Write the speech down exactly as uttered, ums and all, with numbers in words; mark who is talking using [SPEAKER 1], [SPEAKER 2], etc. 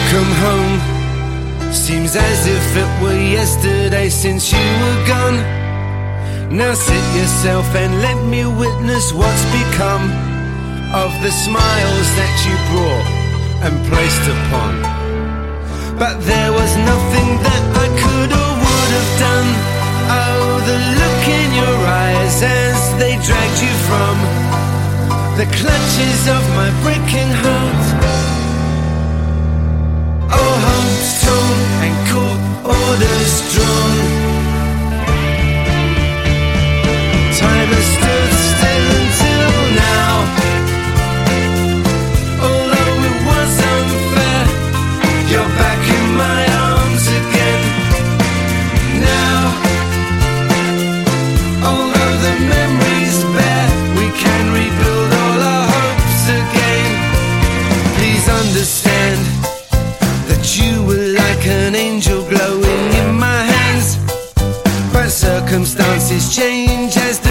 [SPEAKER 1] Welcome home. Seems as if it were yesterday since you were gone. Now sit yourself and let me witness what's become of the smiles that you brought and placed upon. But there was nothing that I could or would have done. Oh, the look in your eyes as they dragged you from the clutches of my breaking heart. Oh, hearts torn and court orders drawn. Time has stood still until now. Although it was unfair, you're back in my arms again. Now, although the memories bare, we can rebuild all our hopes again. Please understand that you were like an angel glowing in my hands, but circumstances change as the